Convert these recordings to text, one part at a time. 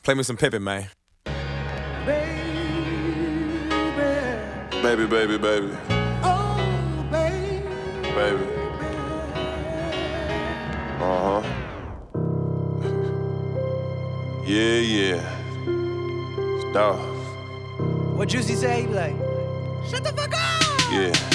Play me some Pippin, man. Baby, baby, baby. Oh, baby. Baby. Yeah, yeah. It's dog. What Juicy say? He be like, shut the fuck up!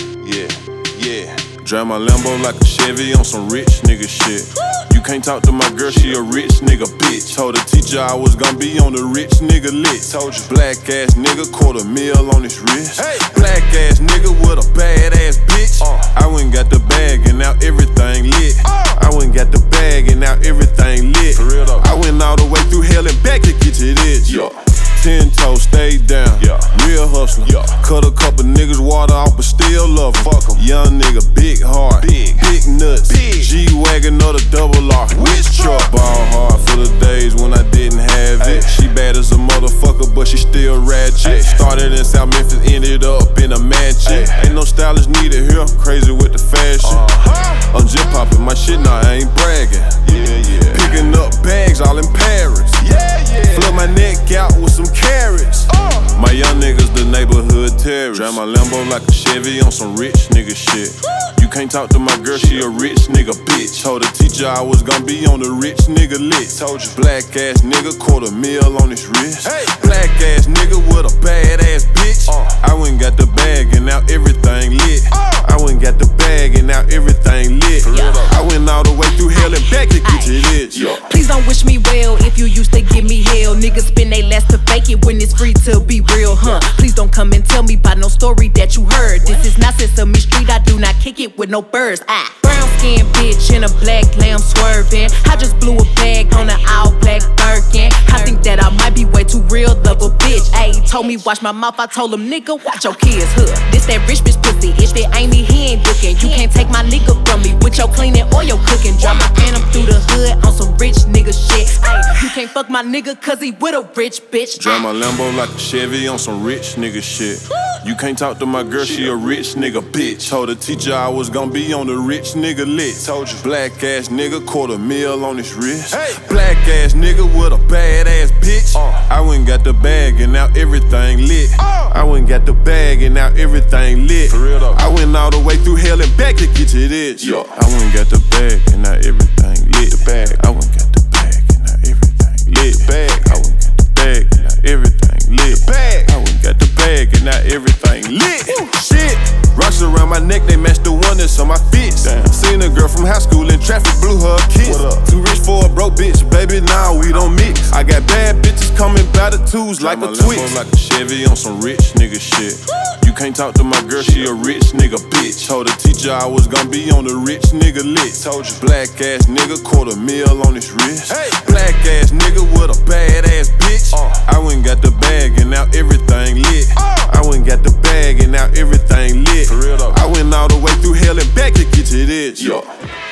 Yeah. Drive my Lambo like a Chevy on some rich nigga shit. You can't talk to my girl, she a rich nigga bitch. Told the teacher I was gonna be on the rich nigga list. Told you black ass nigga, $250,000 on his wrist. Hey. Black ass nigga with a bad ass bitch. I went and got the bag and now everything lit. I went and got the bag and now everything lit. For real though. I went all the way through hell and back to get to this. Yeah. 10 toes, stay down. Yeah. Real hustler. Yeah. Cut a couple niggas water off, but still love 'em. Fuck 'em. Young nigga, big heart. Big nuts. Big. G-Wagon or the double R. Which truck? Ball hard for the days when I didn't have it. She bad as a motherfucker, but she still ratchet. Started in South Memphis, ended up in a mansion. Ain't no stylist needed here. Crazy with the fashion. I'm just popping my shit, nah, I ain't bragging. Yeah. Picking up bags all in Paris. Yeah. Flip my neck out with some carrots. My young niggas, the neighborhood terrorists. Drive my Lambo like a Chevy on some rich nigga shit. You can't talk to my girl, she a rich nigga bitch. Told the teacher I was gonna be on the rich nigga list. Told you black ass nigga, $250,000 on his wrist. Hey. Black ass nigga with a bad ass bitch. I went and got the bag and now everything lit. I went and got the bag and now everything lit. I went all the way through hell and back to get to this. Please don't wish me well if you used to give me hell. Niggas spend they last to fake it when it's free to be real, huh? Please don't come and tell me about no story that you heard. This is not Sesame Street, I do not kick it with no birds. Brown skin bitch in a black lamb swerving. I just blew a bag on an all black Birkin. I think that I might be way too real of a bitch. Ayy, told me watch my mouth, I told him nigga watch your kids, huh? This that rich bitch pussy, if it ain't me, he ain't looking. You can't take my nigga from me with your cleaning or your cooking. Drop my phantom through the hood on some rich nigga shit. Ayy, you can't fuck my nigga cause he with a rich bitch. Drive my Lambo like a Chevy on some rich nigga shit. You can't talk to my girl, she a rich nigga bitch. Told the teacher I was gonna be on the rich nigga list. Told you black ass nigga, $250,000 on his wrist. Hey. Black ass nigga with a bad ass bitch. I went and got the bag and now everything lit. I went and got the bag and now everything lit. For real though. I went all the way through hell and back to get to this. I went and got the bag and now everything lit. The bag. I went and got the bag and now everything lit. The bag. I went and got the bag and now everything lit. The bag. I went and got the bag and now everything lit. Shit. Rocks around my neck, they match the one that's on my fist. Seen a girl from high school in traffic, blew her a kiss. Too rich for a broke bitch, baby, now we don't mix. I got bad bitches coming by the twos like a Twix. Like a Chevy on some rich nigga shit. You can't talk to my girl, she a rich nigga bitch. Told the teacher I was gonna be on the rich nigga list. Told you black ass nigga, $250,000 on his wrist. Hey. Black ass nigga with a bad ass bitch. I went and got the bag and now everything lit. I went and got the bag and now everything lit. For real though. I went all the way through hell and back to get to this.